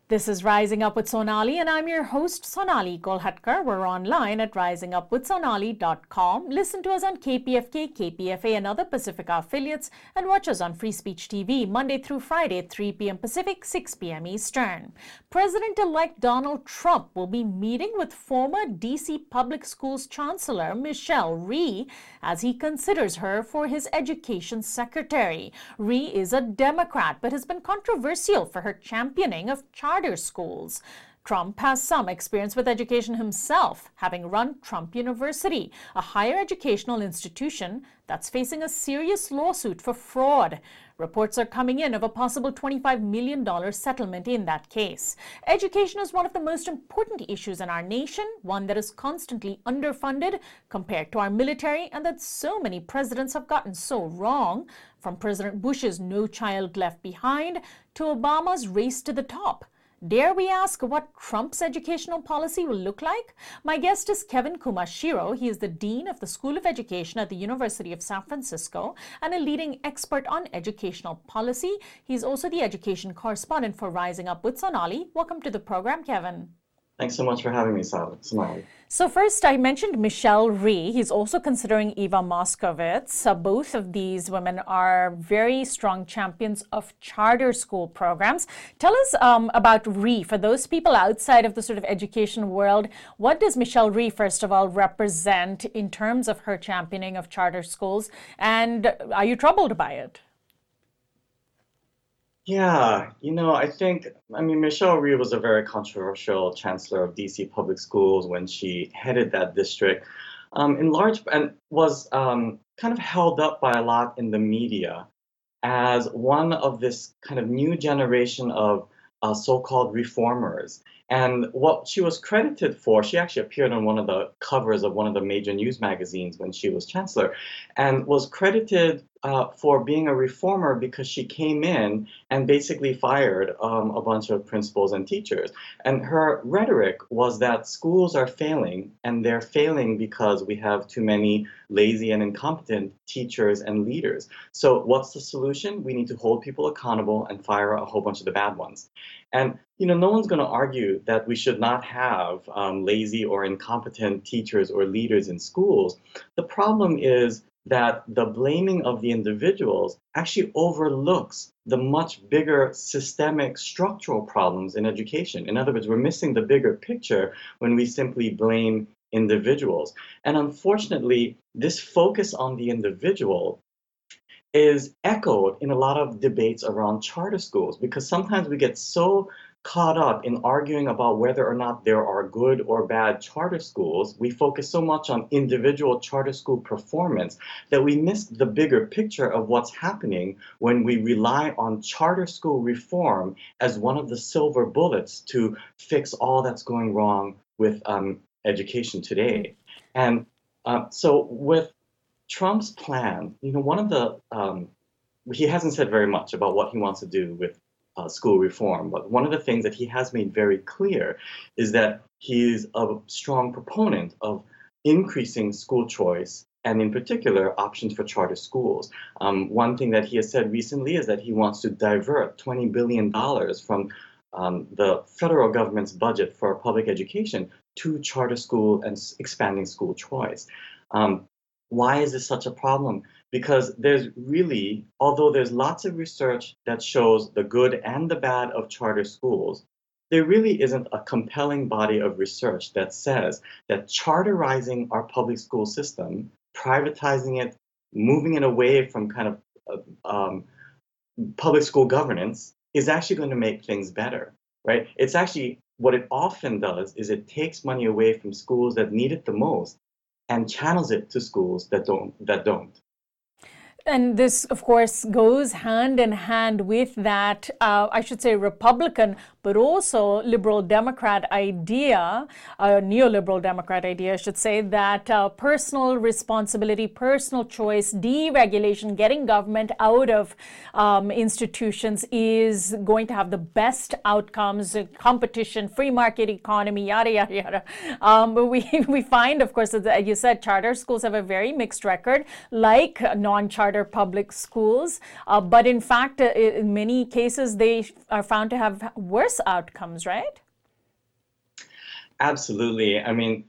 This is Rising Up with Sonali, and I'm your host, Sonali Kolhatkar. We're online at risingupwithsonali.com. Listen to us on KPFK, KPFA, and other Pacifica affiliates, and watch us on Free Speech TV, Monday through Friday at 3 p.m. Pacific, 6 p.m. Eastern. President-elect Donald Trump will be meeting with former D.C. Public Schools Chancellor Michelle Rhee as he considers her for his education secretary. Rhee is a Democrat, but has been controversial for her championing of charter schools. Trump has some experience with education himself, having run Trump University, a higher educational institution that's facing a serious lawsuit for fraud. Reports are coming in of a possible $25 million settlement in that case. Education is one of the most important issues in our nation, one that is constantly underfunded compared to our military, and that so many presidents have gotten so wrong, from President Bush's No Child Left Behind to Obama's Race to the Top. Dare we ask what Trump's educational policy will look like? My guest is Kevin Kumashiro. He is the Dean of the School of Education at the University of San Francisco and a leading expert on educational policy. He's also the education correspondent for Rising Up with Sonali. Welcome to the program, Kevin. Thanks so much for having me, Sonali. So first, I mentioned Michelle Rhee. He's also considering Eva Moskowitz. Both of these women are very strong champions of charter school programs. Tell us about Rhee. For those people outside of the sort of education world, what does Michelle Rhee, first of all, represent in terms of her championing of charter schools? And are you troubled by it? Yeah, Michelle Rhee was a very controversial chancellor of DC Public Schools when she headed that district, in large, and was kind of held up by a lot in the media as one of this kind of new generation of so-called reformers. And what she was credited for, she actually appeared on one of the covers of one of the major news magazines when she was chancellor, and was credited for being a reformer because she came in and basically fired a bunch of principals and teachers. And her rhetoric was that schools are failing, and they're failing because we have too many lazy and incompetent teachers and leaders. So what's the solution? We need to hold people accountable and fire a whole bunch of the bad ones. And no one's going to argue that we should not have lazy or incompetent teachers or leaders in schools. The problem is that the blaming of the individuals actually overlooks the much bigger systemic structural problems in education. In other words, we're missing the bigger picture when we simply blame individuals. And unfortunately, this focus on the individual is echoed in a lot of debates around charter schools, because sometimes we get so caught up in arguing about whether or not there are good or bad charter schools. We focus so much on individual charter school performance that we miss the bigger picture of what's happening when we rely on charter school reform as one of the silver bullets to fix all that's going wrong with education today. And so with Trump's plan, one of the, he hasn't said very much about what he wants to do with school reform, but one of the things that he has made very clear is that he's a strong proponent of increasing school choice, and in particular, options for charter schools. One thing that he has said recently is that he wants to divert $20 billion from the federal government's budget for public education to charter school and expanding school choice. Why is this such a problem? Because there's really, although there's lots of research that shows the good and the bad of charter schools, there really isn't a compelling body of research that says that charterizing our public school system, privatizing it, moving it away from kind of public school governance is actually going to make things better, right? It's actually, what it often does is it takes money away from schools that need it the most and channels it to schools that don't. And this, of course, goes hand in hand with that, I should say, Republican, but also liberal Democrat idea, neoliberal Democrat idea, I should say, that personal responsibility, personal choice, deregulation, getting government out of institutions is going to have the best outcomes, competition, free market economy, yada, yada, yada. But we find, of course, as you said, charter schools have a very mixed record, like non-charter charter public schools, but in fact, in many cases, they are found to have worse outcomes, right? Absolutely. I mean,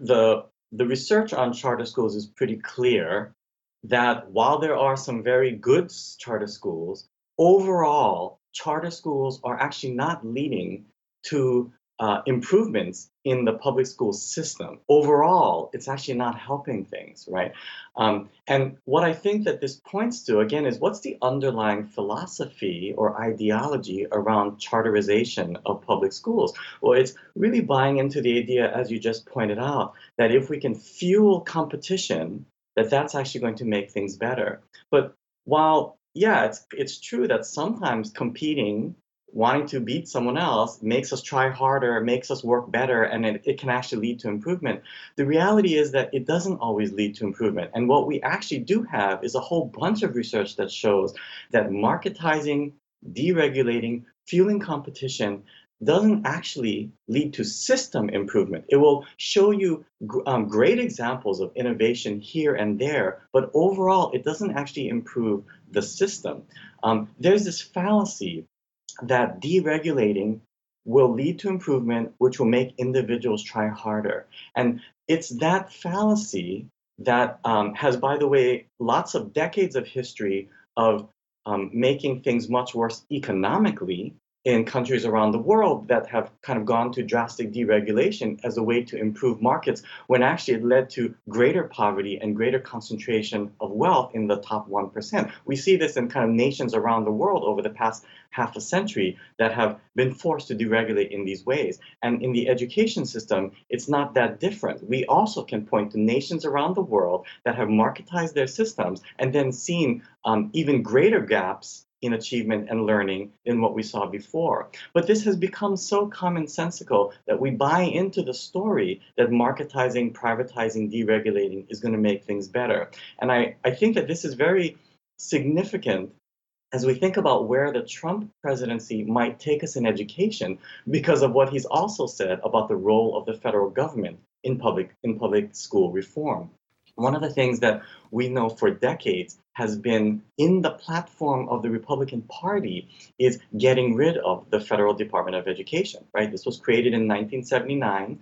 the research on charter schools is pretty clear that while there are some very good charter schools, overall, charter schools are actually not leading to improvements in the public school system. Overall, it's actually not helping things, right? And what I think that this points to, again, is what's the underlying philosophy or ideology around charterization of public schools? Well, it's really buying into the idea, as you just pointed out, that if we can fuel competition, that's actually going to make things better. But while, yeah, it's true that sometimes competing, wanting to beat someone else makes us try harder, makes us work better, and it can actually lead to improvement. The reality is that it doesn't always lead to improvement. And what we actually do have is a whole bunch of research that shows that marketizing, deregulating, fueling competition doesn't actually lead to system improvement. It will show you great examples of innovation here and there, but overall, it doesn't actually improve the system. There's this fallacy that deregulating will lead to improvement, which will make individuals try harder. And it's that fallacy that has, by the way, lots of decades of history of making things much worse economically in countries around the world that have kind of gone to drastic deregulation as a way to improve markets, when actually it led to greater poverty and greater concentration of wealth in the top 1%. We see this in kind of nations around the world over the past half a century that have been forced to deregulate in these ways. And in the education system, it's not that different. We also can point to nations around the world that have marketized their systems and then seen even greater gaps in achievement and learning than what we saw before. But this has become so commonsensical that we buy into the story that marketizing, privatizing, deregulating is going to make things better. And I think that this is very significant as we think about where the Trump presidency might take us in education, because of what he's also said about the role of the federal government in public school reform. One of the things that we know for decades has been in the platform of the Republican Party is getting rid of the Federal Department of Education, right? This was created in 1979,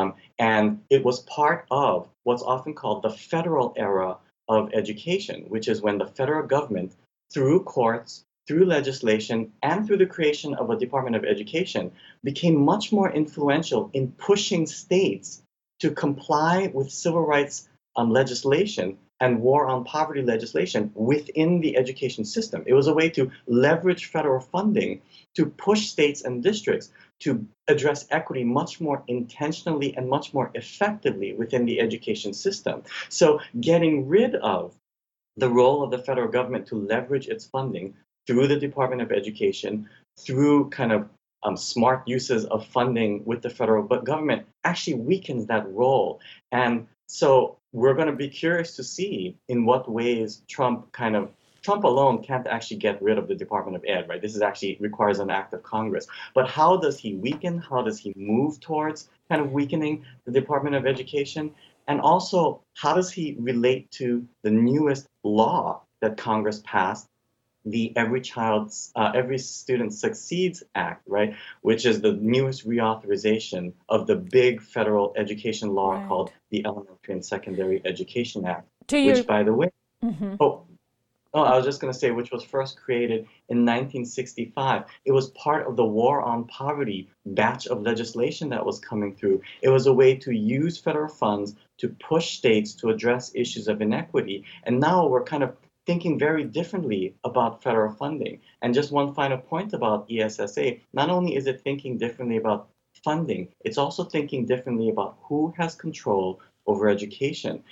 and it was part of what's often called the federal era of education, which is when the federal government, through courts, through legislation, and through the creation of a Department of Education, became much more influential in pushing states to comply with civil rights legislation and war on poverty legislation within the education system. It was a way to leverage federal funding to push states and districts to address equity much more intentionally and much more effectively within the education system. So getting rid of the role of the federal government to leverage its funding through the Department of Education, through kind of smart uses of funding with the federal government, actually weakens that role. And so we're going to be curious to see in what ways Trump alone can't actually get rid of the Department of Ed, right? This is actually requires an act of Congress. But how does he weaken? How does he move towards kind of weakening the Department of Education? And also, how does he relate to the newest law that Congress passed, the Every Student Succeeds Act, right? Which is the newest reauthorization of the big federal education law Right. called the Elementary and Secondary Education Act, To which, your, by the way, Mhm. I was just going to say, which was first created in 1965. It was part of the War on Poverty batch of legislation that was coming through. It was a way to use federal funds to push states to address issues of inequity. And now we're kind of thinking very differently about federal funding. And just one final point about ESSA, not only is it thinking differently about funding, it's also thinking differently about who has control over education.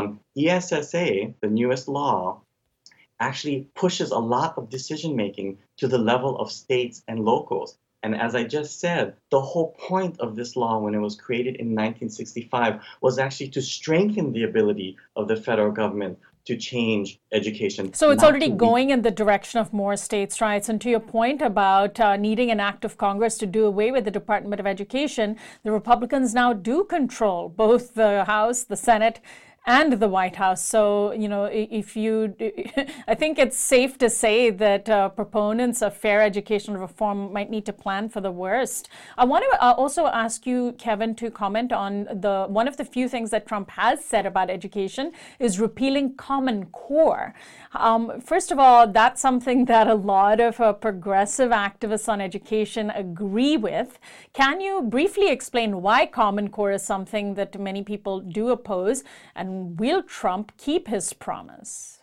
ESSA, the newest law, actually pushes a lot of decision making to the level of states and locals. And as I just said, the whole point of this law when it was created in 1965 was actually to strengthen the ability of the federal government to change education. So it's not already to going in the direction of more states' rights. And to your point about needing an act of Congress to do away with the Department of Education, the Republicans now do control both the House, the Senate, and the White House. So, if you, I think it's safe to say that proponents of fair educational reform might need to plan for the worst. I want to also ask you, Kevin, to comment on one of the few things that Trump has said about education is repealing Common Core. First of all, that's something that a lot of progressive activists on education agree with. Can you briefly explain why Common Core is something that many people do oppose, and will Trump keep his promise?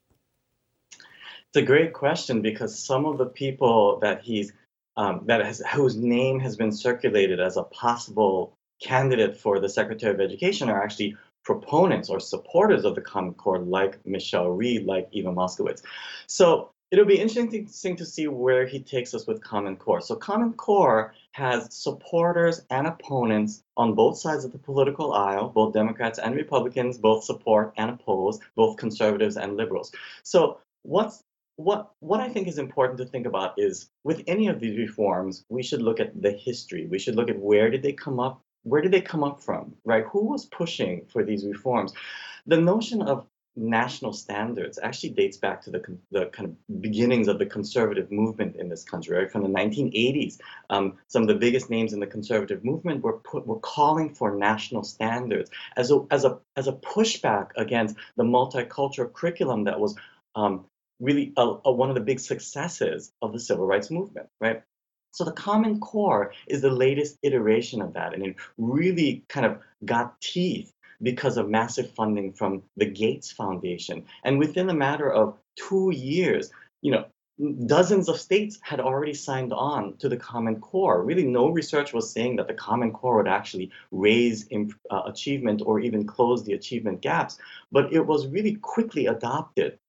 It's a great question, because some of the people that whose name has been circulated as a possible candidate for the Secretary of Education are actually proponents or supporters of the Common Core, like Michelle Reed, like Eva Moskowitz. So it'll be interesting to see where he takes us with Common Core. So Common Core has supporters and opponents on both sides of the political aisle. Both Democrats and Republicans both support and oppose, both conservatives and liberals. So what I think is important to think about is, with any of these reforms, we should look at the history. We should look at where did they come up from, right? Who was pushing for these reforms? The notion of national standards actually dates back to the kind of beginnings of the conservative movement in this country, right? From the 1980s, some of the biggest names in the conservative movement were calling for national standards as a pushback against the multicultural curriculum that was really one of the big successes of the civil rights movement, right? So the Common Core is the latest iteration of that, and it really kind of got teeth because of massive funding from the Gates Foundation. And within a matter of 2 years, dozens of states had already signed on to the Common Core. Really, no research was saying that the Common Core would actually raise achievement or even close the achievement gaps, but it was really quickly adopted.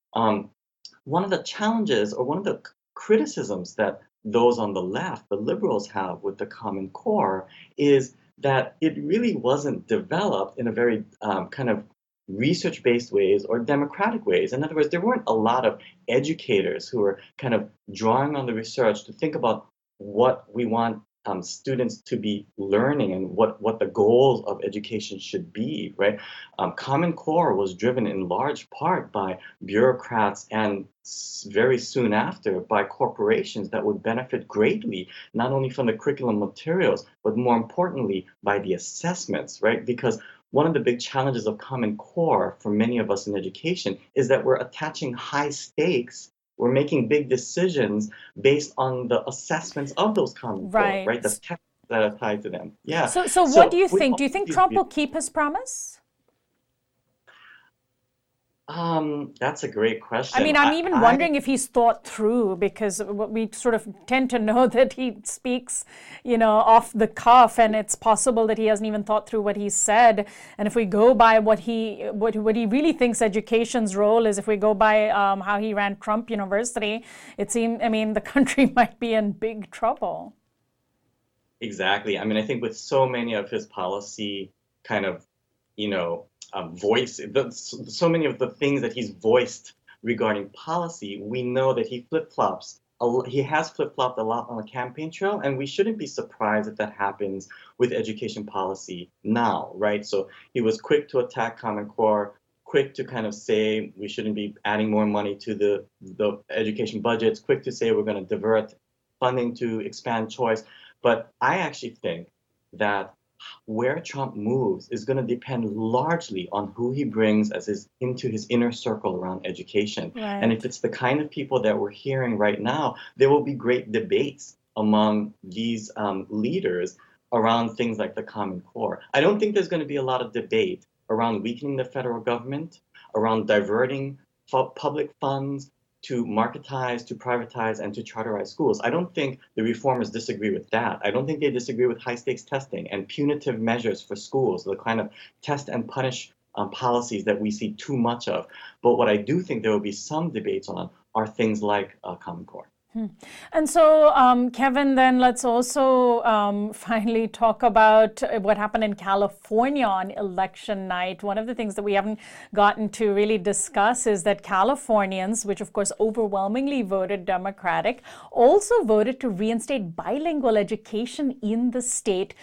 One of the challenges, or one of the criticisms that those on the left, the liberals, have with the Common Core is that it really wasn't developed in a very kind of research-based ways or democratic ways. In other words, there weren't a lot of educators who were kind of drawing on the research to think about what we want students to be learning and what the goals of education should be, right? Common Core was driven in large part by bureaucrats and very soon after by corporations that would benefit greatly, not only from the curriculum materials, but more importantly, by the assessments, right? Because one of the big challenges of Common Core for many of us in education is that we're attaching high stakes. We're making big decisions based on the assessments of those Common Core, right? The tests that are tied to them. Yeah. So what do you think? Do you think Trump will keep his promise? That's a great question. I mean, I'm even wondering if he's thought through, because we sort of tend to know that he speaks, off the cuff, and it's possible that he hasn't even thought through what he said. And if we go by what he really thinks education's role is, if we go by how he ran Trump University, it seems, the country might be in big trouble. Exactly. I mean, I think with so many of his policy kind of, so many of the things that he's voiced regarding policy, we know that he flip-flops. He has flip-flopped a lot on the campaign trail, and we shouldn't be surprised if that happens with education policy now, right? So he was quick to attack Common Core, quick to kind of say we shouldn't be adding more money to the education budgets, quick to say we're going to divert funding to expand choice. But I actually think that where Trump moves is going to depend largely on who he brings into his inner circle around education. Right. And if it's the kind of people that we're hearing right now, there will be great debates among these leaders around things like the Common Core. I don't think there's going to be a lot of debate around weakening the federal government, around diverting public funds to marketize, to privatize, and to charterize schools. I don't think the reformers disagree with that. I don't think they disagree with high-stakes testing and punitive measures for schools, the kind of test and punish policies that we see too much of. But what I do think there will be some debates on are things like Common Core. And so, Kevin, then let's also finally talk about what happened in California on election night. One of the things that we haven't gotten to really discuss is that Californians, which of course overwhelmingly voted Democratic, also voted to reinstate bilingual education in the state.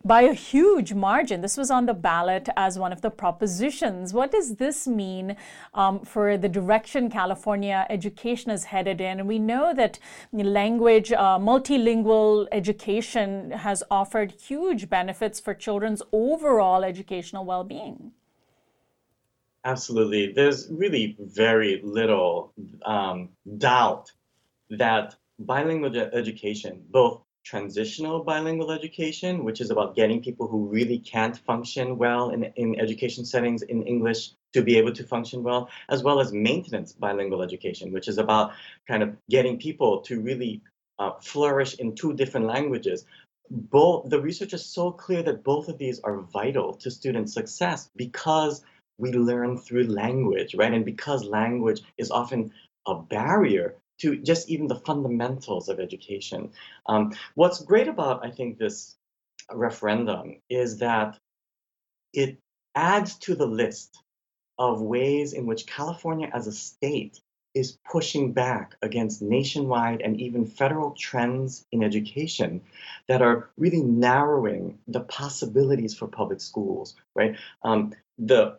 by a huge margin. This was on the ballot as one of the propositions. What does this mean for the direction California education is headed in? And we know that language, multilingual education has offered huge benefits for children's overall educational well-being. Absolutely. There's really very little doubt that bilingual education, both transitional bilingual education, which is about getting people who really can't function well in education settings in English to be able to function well, as well as maintenance bilingual education, which is about kind of getting people to really flourish in two different languages. The research is so clear that both of these are vital to student success because we learn through language, right? And because language is often a barrier to just even the fundamentals of education. What's great about, I think, this referendum is that it adds to the list of ways in which California as a state is pushing back against nationwide and even federal trends in education that are really narrowing the possibilities for public schools, right? The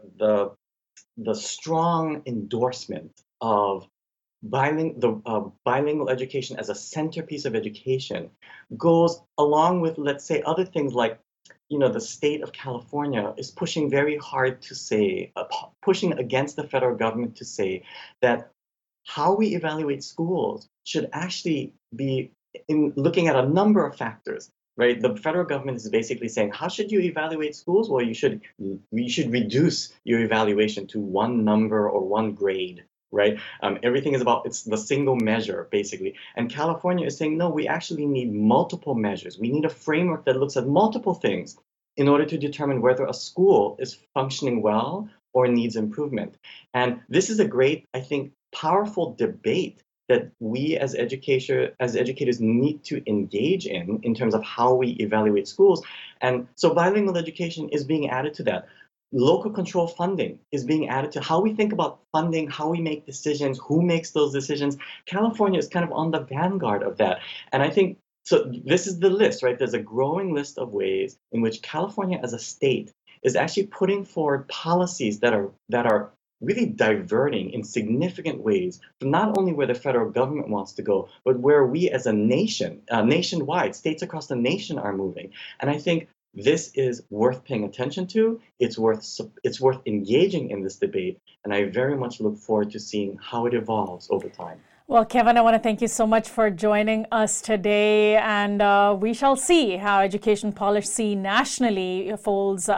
strong endorsement of bilingual education as a centerpiece of education goes along with, let's say, other things like, the state of California is pushing very hard to say, pushing against the federal government to say that how we evaluate schools should actually be in looking at a number of factors, right? The federal government is basically saying, how should you evaluate schools? Well, you should reduce your evaluation to one number or one grade, right? Everything is it's the single measure, basically. And California is saying, no, we actually need multiple measures. We need a framework that looks at multiple things in order to determine whether a school is functioning well or needs improvement. And this is a great, I think, powerful debate that we as educators need to engage in terms of how we evaluate schools. And so bilingual education is being added to that. Local control funding is being added to how we think about funding, how we make decisions, who makes those decisions. California is kind of on the vanguard of that. And I think, so this is the list, right? There's a growing list of ways in which California as a state is actually putting forward policies that are really diverting in significant ways from not only where the federal government wants to go, but where we as a nation, nationwide, states across the nation are moving. And I think this is worth paying attention to. It's worth engaging in this debate, and I very much look forward to seeing how it evolves over time. Well, Kevin, I want to thank you so much for joining us today, and we shall see how education policy nationally unfolds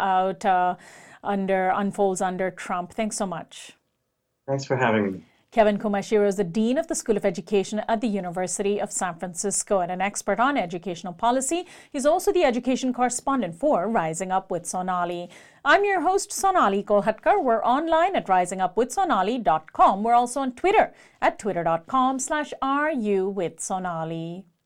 under Trump. Thanks so much. Thanks for having me. Kevin Kumashiro is the Dean of the School of Education at the University of San Francisco and an expert on educational policy. He's also the education correspondent for Rising Up with Sonali. I'm your host, Sonali Kolhatkar. We're online at risingupwithsonali.com. We're also on Twitter at twitter.com/RU with Sonali.